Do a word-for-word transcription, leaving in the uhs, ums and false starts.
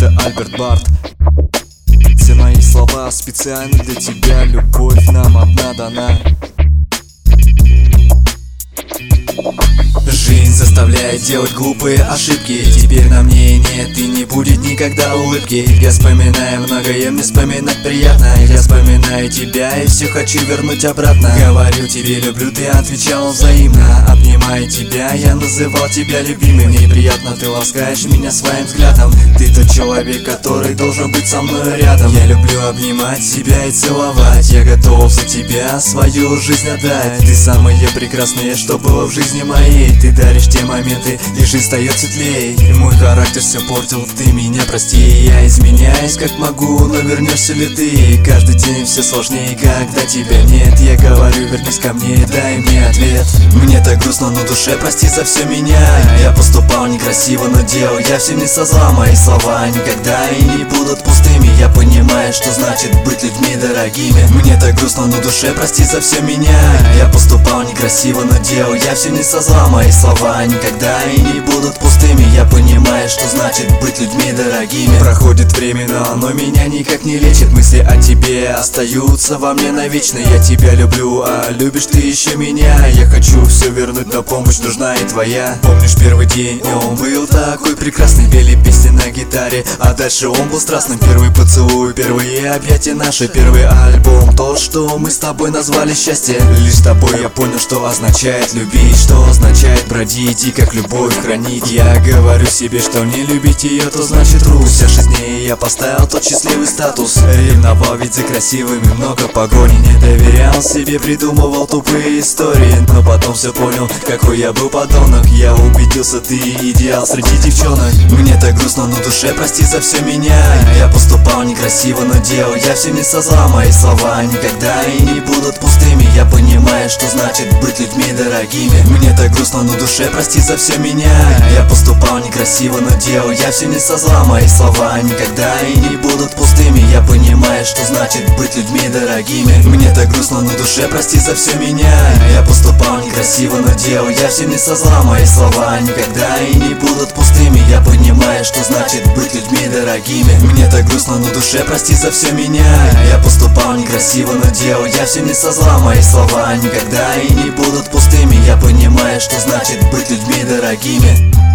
это Альберт Барт. Все мои слова специально для тебя, любовь нам одна дана. Жизнь заставляет делать глупые ошибки. Теперь на мне нет и не будет никогда улыбки. Я вспоминаю многое, мне вспоминать приятно. Я вспоминаю тебя и все хочу вернуть обратно. Говорю тебе люблю, ты отвечал взаимно. Обнимая тебя, я называл тебя любимым. Мне приятно, ты ласкаешь меня своим взглядом. Ты тот человек, который должен быть со мной рядом. Я люблю обнимать тебя и целовать. Я готов за тебя свою жизнь отдать. Ты самое прекрасное, что было в жизни моей. Ты даришь те моменты, и жизнь стает светлей. Мой характер все портил, ты меня прости. Я изменяюсь как могу, но вернешься ли ты? Каждый день все сложнее, когда тебя нет. Я говорю, вернись ко мне, дай мне ответ. Мне так грустно на душе, прости за все меня. Я поступал некрасиво, но делал я все не со зла. Мои слова никогда и не будут пустыми. Я понимаю, что значит быть людьми дорогими. Мне так грустно на душе, прости за все меня. Я поступал некрасиво, но делал я все не со зла. Мои слова никогда и не будут пустыми. Я понимаю, что значит быть людьми дорогими. Проходит время, но оно меня никак не лечит. Мысли о тебе остаются во мне навечно. Я тебя люблю, а любишь ты еще меня. Я хочу все вернуть, но помощь нужна и твоя. Помнишь первый день, он был такой прекрасный. Пели песни на гитаре, а дальше он был страстным. Первый поцелуй, первые объятия наши. Первый альбом, то, что мы с тобой назвали счастье. Лишь с тобой я понял, что означает любить, что означает бродить и как любовь хранить. Я говорю себе, что не любить ее, то значит ру. Вся жизнь я поставил тот счастливый статус. Ревновал ведь за красивыми, много погони. Не доверял себе, придумывал тупые истории. Но потом все понял, какой я был подонок. Я убедился, ты идеал среди девчонок. Мне так грустно на душе, прости за все меня. Я поступал некрасиво, но делал я все не со зла. Мои слова никогда и не будут пустыми. Я понимаю, что значит быть людьми дорогими. Мне так грустно на душе, прости за все меня. Я поступал некрасиво, но делал я все не со зла. Мои слова никогда и не будут пустыми. Я понимаю, что значит быть людьми дорогими. Мне так грустно на душе, прости за все меня. Я поступал некрасиво, но делал я все не со зла. Мои слова никогда и не будут пустыми. Я понимаю, что значит быть людьми дорогими. Мне так грустно на душе, прости за все меня. Я поступал некрасиво, но делал я все не со зла. Мои слова никогда и не будут пустыми. Я понимаю, что значит быть людьми дорогими.